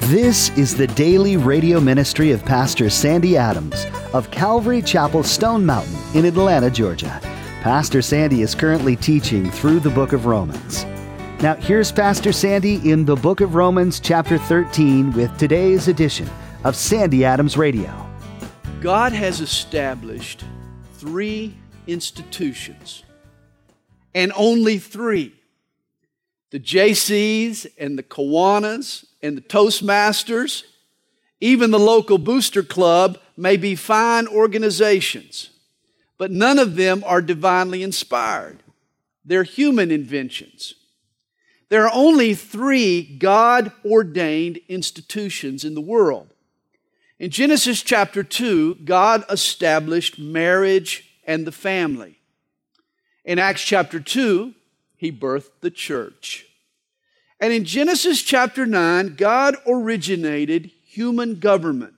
This is the daily radio ministry of Pastor Sandy Adams of Calvary Chapel Stone Mountain in Atlanta, Georgia. Pastor Sandy is currently teaching through the book of Romans. Now, here's Pastor Sandy in the book of Romans, chapter 13, with today's edition of Sandy Adams Radio. God has established 3 institutions, and only 3. The JCs and the Kiwanis and the Toastmasters, even the local booster club may be fine organizations, but none of them are divinely inspired. They're human inventions. There are only 3 God-ordained institutions in the world. In Genesis chapter 2, God established marriage and the family. In Acts chapter 2, He birthed the church. And in Genesis chapter 9, God originated human government.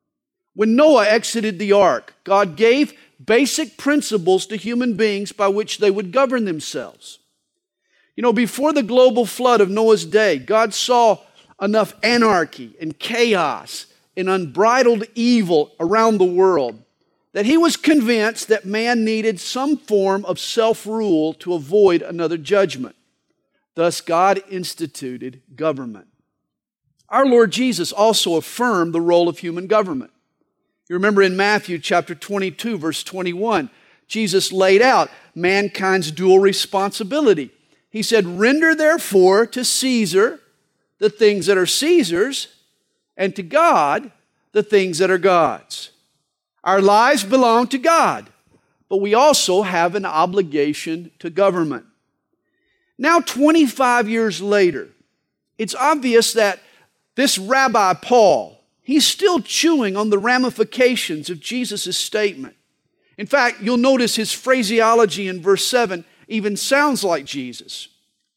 When Noah exited the ark, God gave basic principles to human beings by which they would govern themselves. You know, before the global flood of Noah's day, God saw enough anarchy and chaos and unbridled evil around the world that He was convinced that man needed some form of self-rule to avoid another judgment. Thus, God instituted government. Our Lord Jesus also affirmed the role of human government. You remember in Matthew chapter 22, verse 21, Jesus laid out mankind's dual responsibility. He said, "Render therefore to Caesar the things that are Caesar's, and to God the things that are God's." Our lives belong to God, but we also have an obligation to government. Now, 25 years later, it's obvious that this Rabbi Paul, he's still chewing on the ramifications of Jesus' statement. In fact, you'll notice his phraseology in verse 7 even sounds like Jesus.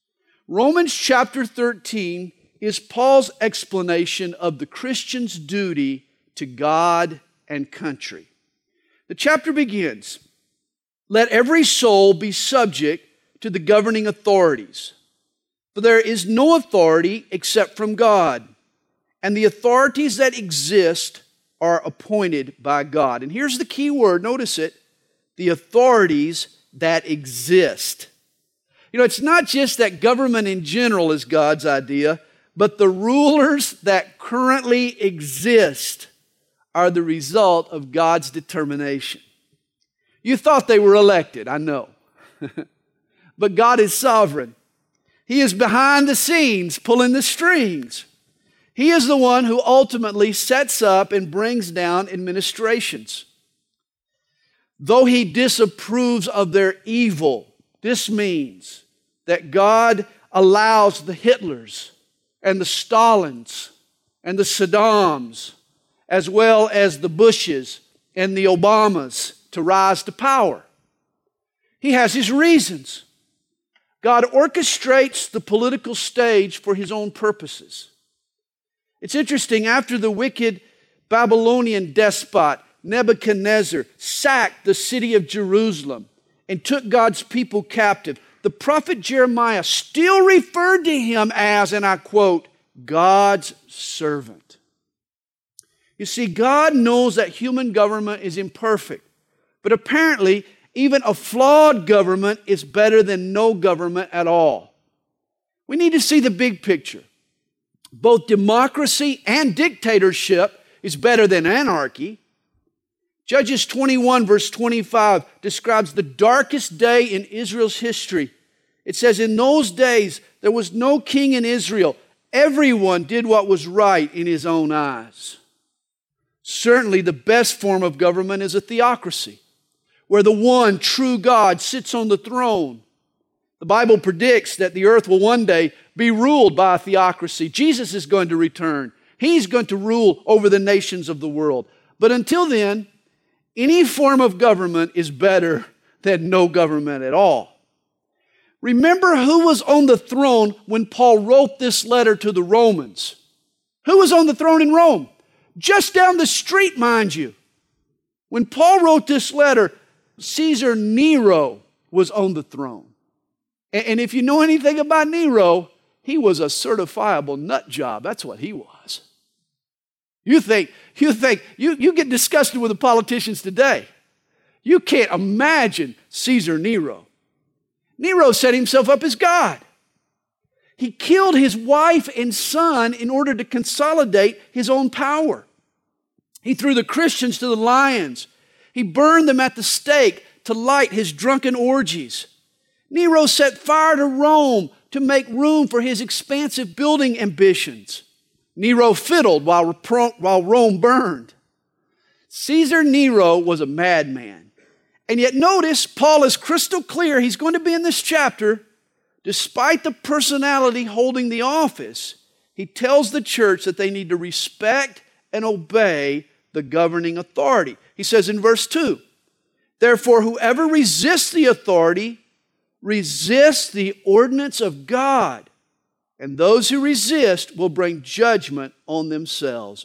Romans chapter 13 is Paul's explanation of the Christian's duty to God and country. The chapter begins, "Let every soul be subject to the governing authorities, for there is no authority except from God, and the authorities that exist are appointed by God." And here's the key word, notice it, the authorities that exist. You know, it's not just that government in general is God's idea, but the rulers that currently exist are the result of God's determination. You thought they were elected, I know. But God is sovereign. He is behind the scenes pulling the strings. He is the one who ultimately sets up and brings down administrations. Though He disapproves of their evil, this means that God allows the Hitlers and the Stalins and the Saddams, as well as the Bushes and the Obamas, to rise to power. He has His reasons. God orchestrates the political stage for His own purposes. It's interesting, after the wicked Babylonian despot Nebuchadnezzar sacked the city of Jerusalem and took God's people captive, the prophet Jeremiah still referred to him as, and I quote, God's servant. You see, God knows that human government is imperfect, but apparently even a flawed government is better than no government at all. We need to see the big picture. Both democracy and dictatorship is better than anarchy. Judges 21 verse 25 describes the darkest day in Israel's history. It says, "In those days there was no king in Israel. Everyone did what was right in his own eyes." Certainly the best form of government is a theocracy, where the one true God sits on the throne. The Bible predicts that the earth will one day be ruled by a theocracy. Jesus is going to return. He's going to rule over the nations of the world. But until then, any form of government is better than no government at all. Remember who was on the throne when Paul wrote this letter to the Romans. Who was on the throne in Rome? Just down the street, mind you. When Paul wrote this letter, Caesar Nero was on the throne. And if you know anything about Nero, he was a certifiable nut job. That's what he was. You get disgusted with the politicians today. You can't imagine Caesar Nero. Nero set himself up as God. He killed his wife and son in order to consolidate his own power. He threw the Christians to the lions. He burned them at the stake to light his drunken orgies. Nero set fire to Rome to make room for his expansive building ambitions. Nero fiddled while Rome burned. Caesar Nero was a madman. And yet notice, Paul is crystal clear. He's going to be in this chapter. Despite the personality holding the office, he tells the church that they need to respect and obey the governing authority. He says in verse 2, therefore, whoever resists the authority resists the ordinance of God, and those who resist will bring judgment on themselves.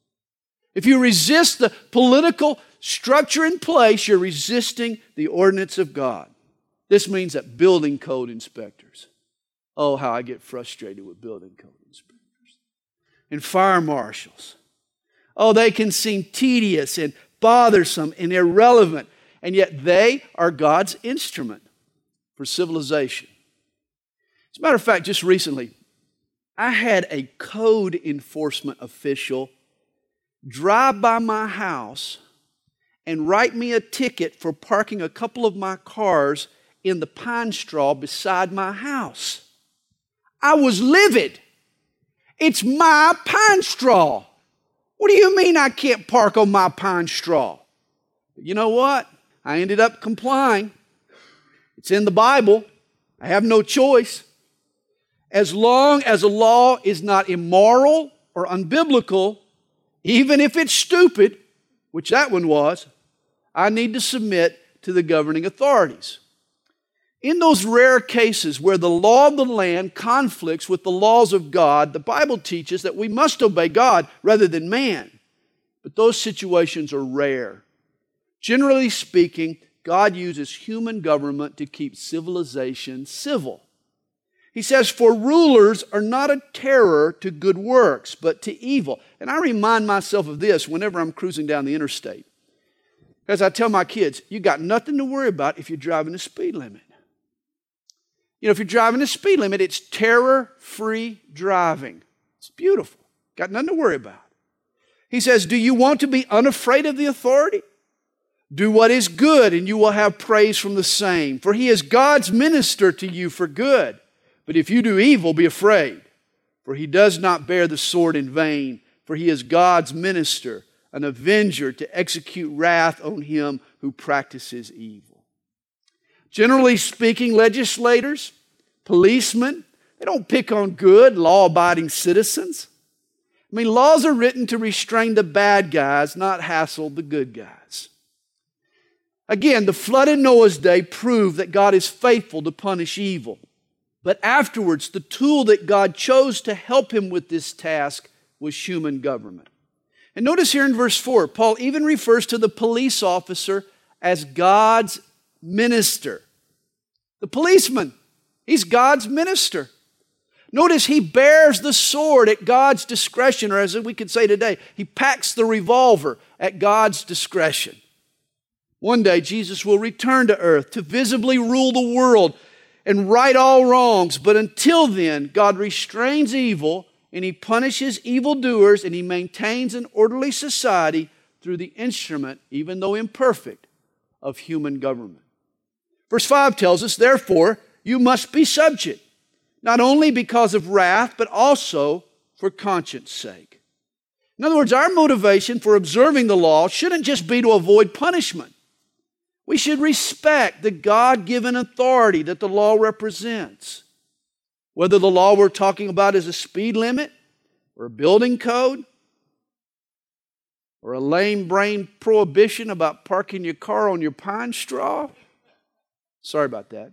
If you resist the political structure in place, you're resisting the ordinance of God. This means that building code inspectors, oh, how I get frustrated with building code inspectors, and fire marshals. Oh, they can seem tedious and bothersome and irrelevant, and yet they are God's instrument for civilization. As a matter of fact, just recently, I had a code enforcement official drive by my house and write me a ticket for parking a couple of my cars in the pine straw beside my house. I was livid. It's my pine straw. What do you mean I can't park on my pine straw? But you know what? I ended up complying. It's in the Bible. I have no choice. As long as a law is not immoral or unbiblical, even if it's stupid, which that one was, I need to submit to the governing authorities. In those rare cases where the law of the land conflicts with the laws of God, the Bible teaches that we must obey God rather than man. But those situations are rare. Generally speaking, God uses human government to keep civilization civil. He says, for rulers are not a terror to good works, but to evil. And I remind myself of this whenever I'm cruising down the interstate. As I tell my kids, you got nothing to worry about if you're driving the speed limit. You know, if you're driving the speed limit, it's terror-free driving. It's beautiful. Got nothing to worry about. He says, do you want to be unafraid of the authority? Do what is good, and you will have praise from the same. For he is God's minister to you for good. But if you do evil, be afraid. For he does not bear the sword in vain. For he is God's minister, an avenger to execute wrath on him who practices evil. Generally speaking, legislators, policemen, they don't pick on good, law-abiding citizens. I mean, laws are written to restrain the bad guys, not hassle the good guys. Again, the flood in Noah's day proved that God is faithful to punish evil. But afterwards, the tool that God chose to help him with this task was human government. And notice here in verse 4, Paul even refers to the police officer as God's minister. The policeman, he's God's minister. Notice he bears the sword at God's discretion, or as we could say today, he packs the revolver at God's discretion. One day, Jesus will return to earth to visibly rule the world and right all wrongs. But until then, God restrains evil and he punishes evildoers and he maintains an orderly society through the instrument, even though imperfect, of human government. Verse 5 tells us, therefore, you must be subject, not only because of wrath, but also for conscience sake. In other words, our motivation for observing the law shouldn't just be to avoid punishment. We should respect the God-given authority that the law represents. Whether the law we're talking about is a speed limit, or a building code, or a lame-brain prohibition about parking your car on your pine straw. Sorry about that.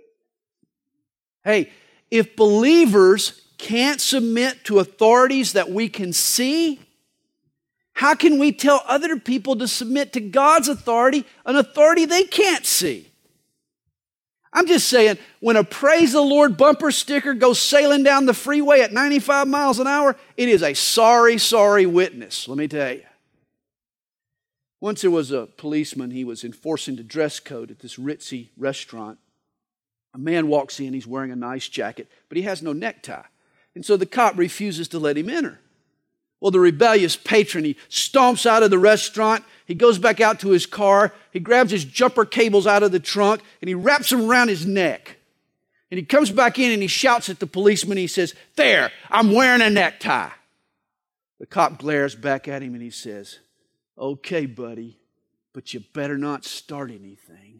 Hey, if believers can't submit to authorities that we can see, how can we tell other people to submit to God's authority, an authority they can't see? I'm just saying, when a praise the Lord bumper sticker goes sailing down the freeway at 95 miles an hour, it is a sorry, sorry witness, let me tell you. Once there was a policeman, he was enforcing the dress code at this ritzy restaurant. A man walks in, he's wearing a nice jacket, but he has no necktie. And so the cop refuses to let him enter. Well, the rebellious patron, he stomps out of the restaurant, he goes back out to his car, he grabs his jumper cables out of the trunk, and he wraps them around his neck. And he comes back in and he shouts at the policeman, he says, "There, I'm wearing a necktie." The cop glares back at him and he says, "Okay, buddy, but you better not start anything."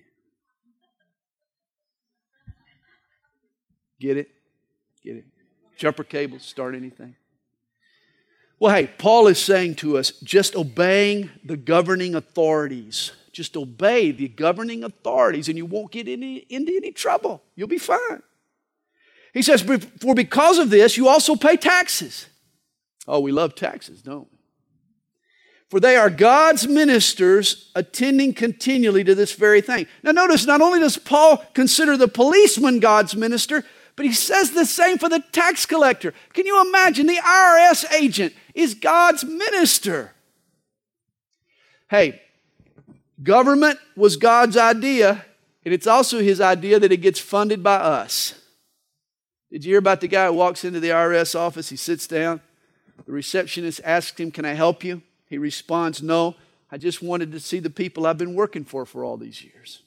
Get it? Get it? Jumper cables, start anything? Well, hey, Paul is saying to us, just obeying the governing authorities. Just obey the governing authorities and you won't get into any trouble. You'll be fine. He says, "For because of this, you also pay taxes." Oh, we love taxes, don't we? "For they are God's ministers, attending continually to this very thing." Now notice, not only does Paul consider the policeman God's minister, but he says the same for the tax collector. Can you imagine? The IRS agent is God's minister. Hey, government was God's idea, and it's also His idea that it gets funded by us. Did you hear about the guy who walks into the IRS office? He sits down. The receptionist asks him, "Can I help you?" He responds, "No, I just wanted to see the people I've been working for all these years."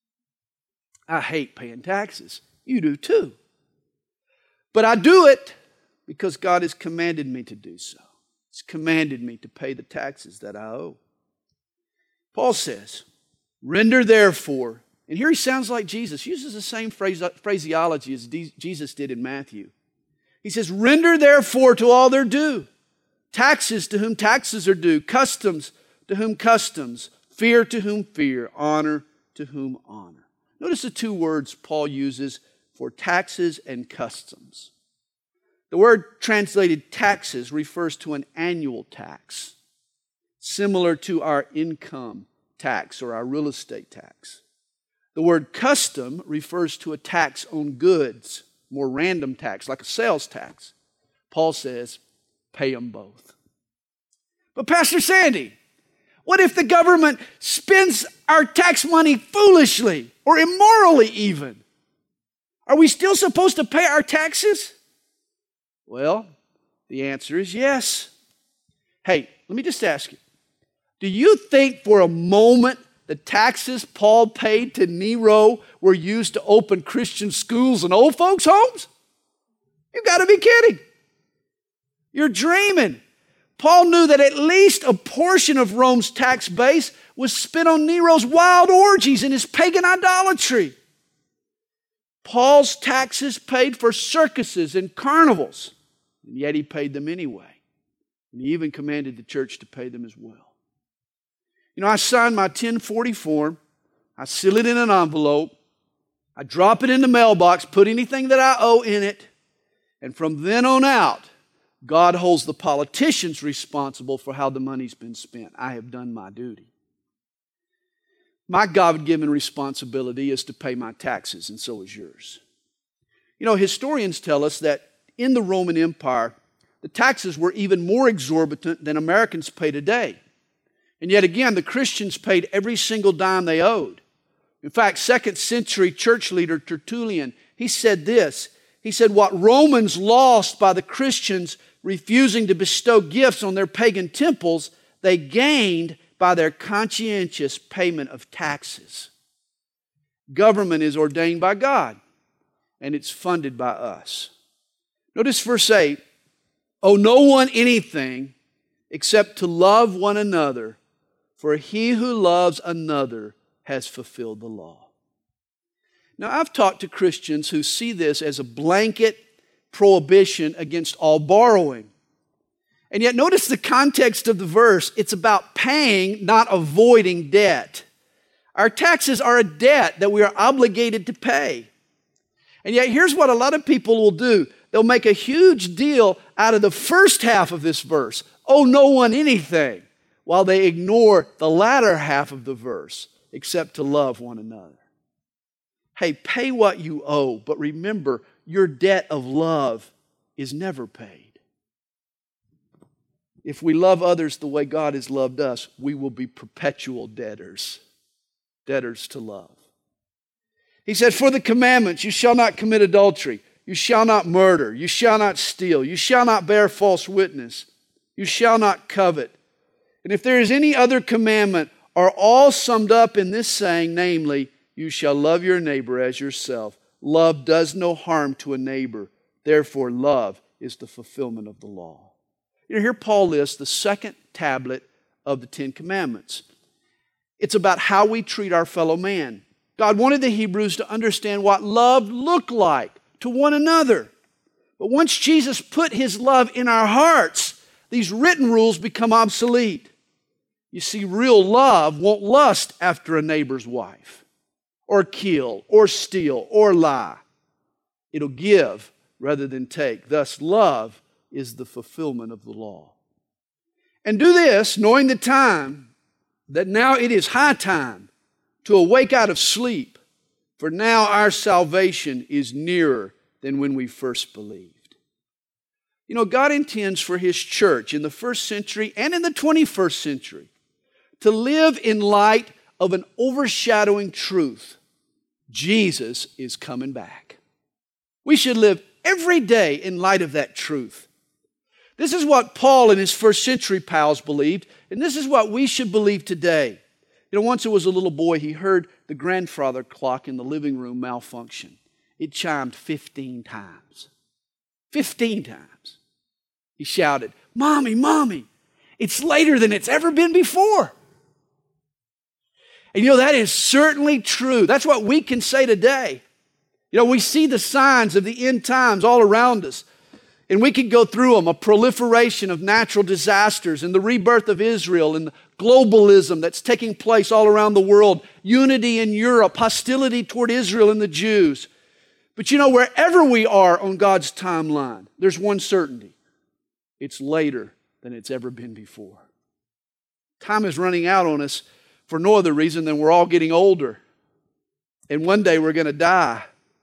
I hate paying taxes. You do too. But I do it because God has commanded me to do so. He's commanded me to pay the taxes that I owe. Paul says, "Render therefore," and here he sounds like Jesus. He uses the same phraseology as Jesus did in Matthew. He says, "Render therefore to all their due. Taxes to whom taxes are due, customs to whom customs, fear to whom fear, honor to whom honor." Notice the two words Paul uses for taxes and customs. The word translated taxes refers to an annual tax, similar to our income tax or our real estate tax. The word custom refers to a tax on goods, more random tax, like a sales tax. Paul says, pay them both. But Pastor Sandy, what if the government spends our tax money foolishly or immorally even? Are we still supposed to pay our taxes? Well, the answer is yes. Hey, let me just ask you, do you think for a moment the taxes Paul paid to Nero were used to open Christian schools and old folks' homes? You've got to be kidding. You're dreaming. Paul knew that at least a portion of Rome's tax base was spent on Nero's wild orgies and his pagan idolatry. Paul's taxes paid for circuses and carnivals, and yet he paid them anyway. And he even commanded the church to pay them as well. You know, I signed my 1040 form, I seal it in an envelope, I drop it in the mailbox, put anything that I owe in it, and from then on out, God holds the politicians responsible for how the money's been spent. I have done my duty. My God-given responsibility is to pay my taxes, and so is yours. You know, historians tell us that in the Roman Empire, the taxes were even more exorbitant than Americans pay today. And yet again, the Christians paid every single dime they owed. In fact, 2nd century church leader Tertullian, he said this. He said, what Romans lost by the Christians refusing to bestow gifts on their pagan temples, they gained by their conscientious payment of taxes. Government is ordained by God, and it's funded by us. Notice verse 8, owe no one anything except to love one another, for he who loves another has fulfilled the law. Now, I've talked to Christians who see this as a blanket prohibition against all borrowing. And yet notice the context of the verse. It's about paying, not avoiding debt. Our taxes are a debt that we are obligated to pay. And yet here's what a lot of people will do. They'll make a huge deal out of the first half of this verse. Owe no one anything, while they ignore the latter half of the verse, except to love one another. Hey, pay what you owe, but remember, your debt of love is never paid. If we love others the way God has loved us, we will be perpetual debtors, debtors to love. He said, for the commandments, you shall not commit adultery, you shall not murder, you shall not steal, you shall not bear false witness, you shall not covet. And if there is any other commandment, are all summed up in this saying, namely, you shall love your neighbor as yourself. Love does no harm to a neighbor. Therefore, love is the fulfillment of the law. You know, here Paul lists the second tablet of the Ten Commandments. It's about how we treat our fellow man. God wanted the Hebrews to understand what love looked like to one another. But once Jesus put His love in our hearts, these written rules become obsolete. You see, real love won't lust after a neighbor's wife, or kill, or steal, or lie. It'll give rather than take. Thus, love is the fulfillment of the law. And do this, knowing the time, that now it is high time to awake out of sleep, for now our salvation is nearer than when we first believed. You know, God intends for His church in the first century and in the 21st century to live in light of an overshadowing truth. Jesus is coming back. We should live every day in light of that truth. This is what Paul and his first century pals believed, and this is what we should believe today. You know, once there was a little boy, he heard the grandfather clock in the living room malfunction. It chimed 15 times. 15 times. He shouted, "Mommy, Mommy, it's later than it's ever been before." And you know, that is certainly true. That's what we can say today. You know, we see the signs of the end times all around us. And we can go through them, a proliferation of natural disasters and the rebirth of Israel and globalism that's taking place all around the world, unity in Europe, hostility toward Israel and the Jews. But you know, wherever we are on God's timeline, there's one certainty. It's later than it's ever been before. Time is running out on us for no other reason than we're all getting older. And one day we're going to die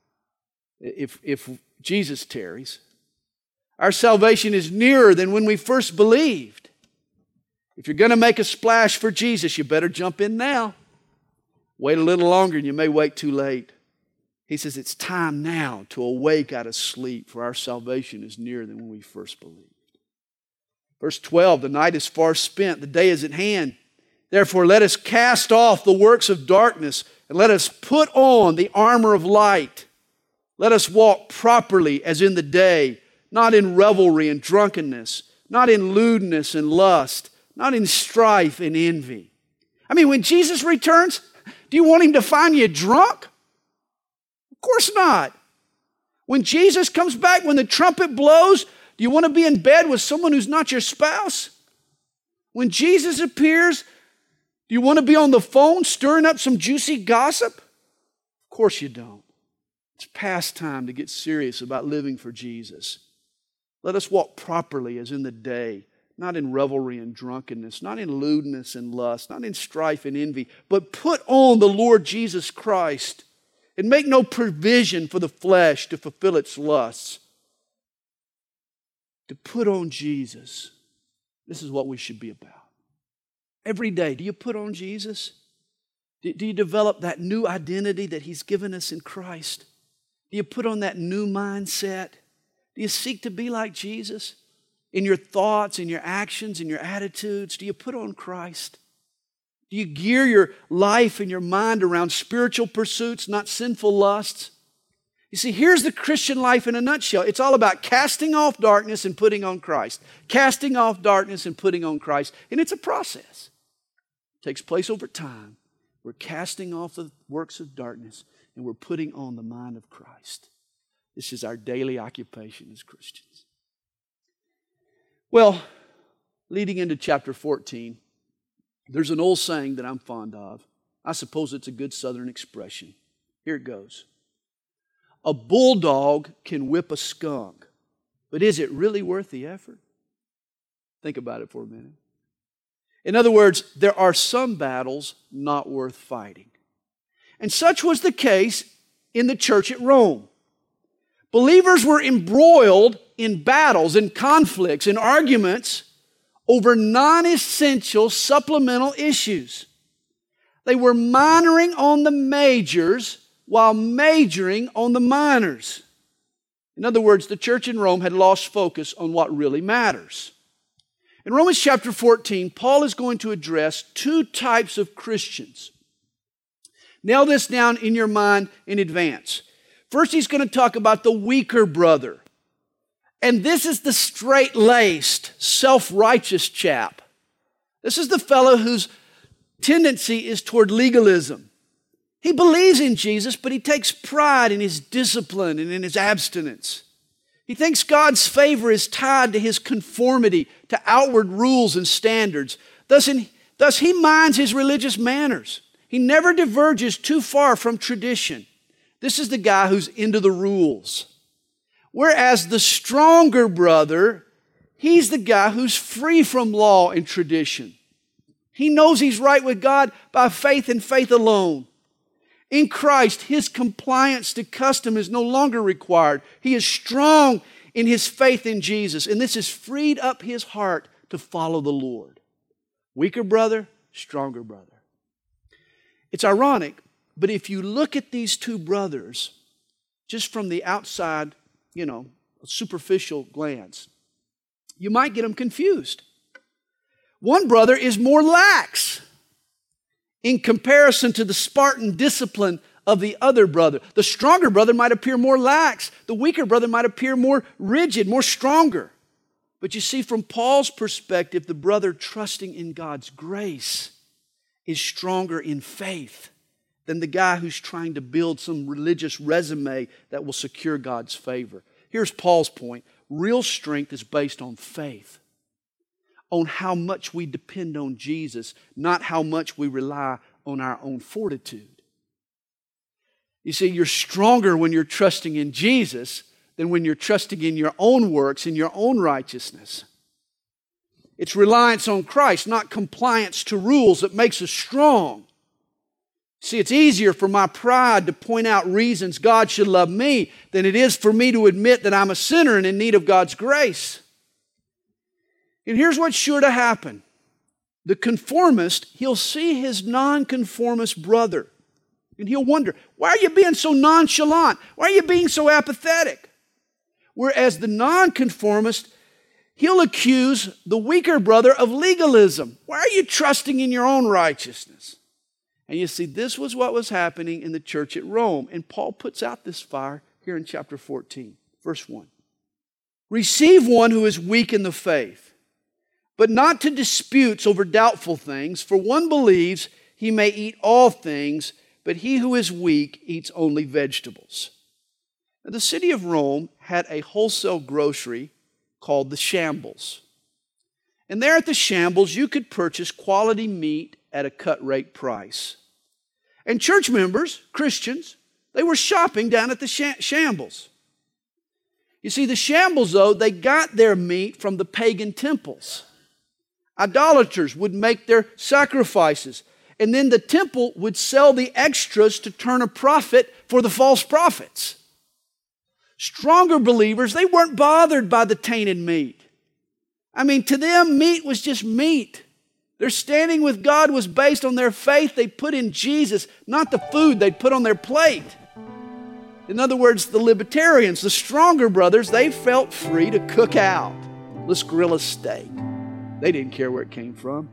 if Jesus tarries. Our salvation is nearer than when we first believed. If you're going to make a splash for Jesus, you better jump in now. Wait a little longer and you may wait too late. He says it's time now to awake out of sleep, for our salvation is nearer than when we first believed. Verse 12, the night is far spent, the day is at hand. Therefore, let us cast off the works of darkness and let us put on the armor of light. Let us walk properly as in the day, not in revelry and drunkenness, not in lewdness and lust, not in strife and envy. I mean, when Jesus returns, do you want Him to find you drunk? Of course not. When Jesus comes back, when the trumpet blows, do you want to be in bed with someone who's not your spouse? When Jesus appears, do you want to be on the phone stirring up some juicy gossip? Of course you don't. It's past time to get serious about living for Jesus. Let us walk properly as in the day, not in revelry and drunkenness, not in lewdness and lust, not in strife and envy, but put on the Lord Jesus Christ and make no provision for the flesh to fulfill its lusts. To put on Jesus, this is what we should be about. Every day, do you put on Jesus? Do you develop that new identity that He's given us in Christ? Do you put on that new mindset? Do you seek to be like Jesus in your thoughts, in your actions, in your attitudes? Do you put on Christ? Do you gear your life and your mind around spiritual pursuits, not sinful lusts? You see, here's the Christian life in a nutshell. It's all about casting off darkness and putting on Christ. Casting off darkness and putting on Christ. And it's a process. It takes place over time. We're casting off the works of darkness and we're putting on the mind of Christ. This is our daily occupation as Christians. Well, leading into chapter 14, there's an old saying that I'm fond of. I suppose it's a good Southern expression. Here it goes. A bulldog can whip a skunk, but is it really worth the effort? Think about it for a minute. In other words, there are some battles not worth fighting. And such was the case in the church at Rome. Believers were embroiled in battles and conflicts and arguments over non-essential supplemental issues. They were minoring on the majors while majoring on the minors. In other words, the church in Rome had lost focus on what really matters. In Romans chapter 14, Paul is going to address two types of Christians. Nail this down in your mind in advance. First, he's going to talk about the weaker brother. And this is the straight-laced, self-righteous chap. This is the fellow whose tendency is toward legalism. He believes in Jesus, but he takes pride in his discipline and in his abstinence. He thinks God's favor is tied to his conformity to outward rules and standards. Thus he minds his religious manners. He never diverges too far from tradition. This is the guy who's into the rules. Whereas the stronger brother, he's the guy who's free from law and tradition. He knows he's right with God by faith and faith alone. In Christ, his compliance to custom is no longer required. He is strong in his faith in Jesus, and this has freed up his heart to follow the Lord. Weaker brother, stronger brother. It's ironic, but if you look at these two brothers, just from the outside, a superficial glance, you might get them confused. One brother is more lax in comparison to the Spartan discipline of the other brother. The stronger brother might appear more lax. The weaker brother might appear more rigid, more stronger. But you see, from Paul's perspective, the brother trusting in God's grace is stronger in faith than the guy who's trying to build some religious resume that will secure God's favor. Here's Paul's point. Real strength is based on faith, on how much we depend on Jesus, not how much we rely on our own fortitude. You see, you're stronger when you're trusting in Jesus than when you're trusting in your own works, in your own righteousness. It's reliance on Christ, not compliance to rules, that makes us strong. See, it's easier for my pride to point out reasons God should love me than it is for me to admit that I'm a sinner and in need of God's grace. And here's what's sure to happen. The conformist, he'll see his nonconformist brother, and he'll wonder, why are you being so nonchalant? Why are you being so apathetic? Whereas the nonconformist, he'll accuse the weaker brother of legalism. Why are you trusting in your own righteousness? And you see, this was what was happening in the church at Rome. And Paul puts out this fire here in chapter 14, verse 1. Receive one who is weak in the faith, but not to disputes over doubtful things, for one believes he may eat all things, but he who is weak eats only vegetables. Now, the city of Rome had a wholesale grocery called the Shambles. And there at the Shambles, you could purchase quality meat at a cut-rate price. And church members, Christians, they were shopping down at the Shambles. You see, the Shambles, though, they got their meat from the pagan temples. Idolaters would make their sacrifices, and then the temple would sell the extras to turn a profit for the false prophets. Stronger believers, they weren't bothered by the tainted meat. I mean, to them, meat was just meat. Their standing with God was based on their faith they put in Jesus, not the food they'd put on their plate. In other words, the libertarians, the stronger brothers, they felt free to cook out. Let's grill a steak. They didn't care where it came from.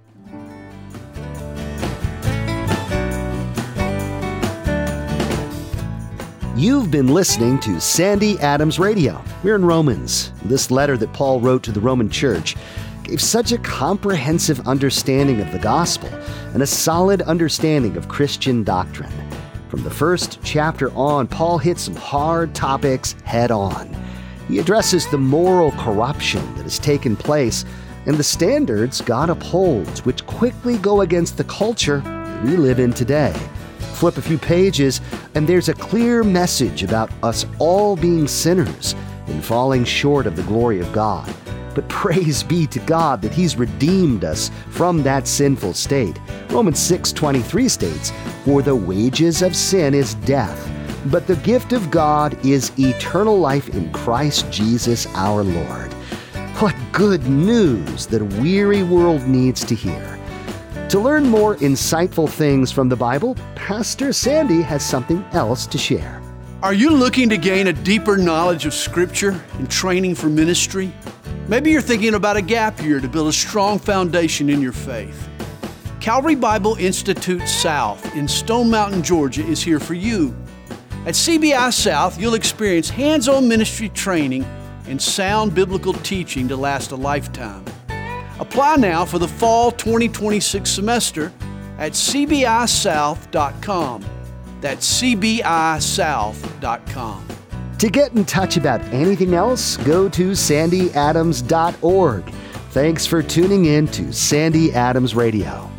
You've been listening to Sandy Adams Radio. We're in Romans. This letter that Paul wrote to the Roman church gave such a comprehensive understanding of the gospel and a solid understanding of Christian doctrine. From the first chapter on, Paul hits some hard topics head on. He addresses the moral corruption that has taken place and the standards God upholds, which quickly go against the culture that we live in today. Flip a few pages, and there's a clear message about us all being sinners and falling short of the glory of God. But praise be to God that He's redeemed us from that sinful state. Romans 6:23 states, "For the wages of sin is death, but the gift of God is eternal life in Christ Jesus our Lord. What good news that a weary world needs to hear. To learn more insightful things from the Bible, Pastor Sandy has something else to share. Are you looking to gain a deeper knowledge of Scripture and training for ministry? Maybe you're thinking about a gap year to build a strong foundation in your faith. Calvary Bible Institute South in Stone Mountain, Georgia is here for you. At CBI South, you'll experience hands-on ministry training and sound biblical teaching to last a lifetime. Apply now for the fall 2026 semester at cbisouth.com. That's cbisouth.com. To get in touch about anything else, go to sandyadams.org. Thanks for tuning in to Sandy Adams Radio.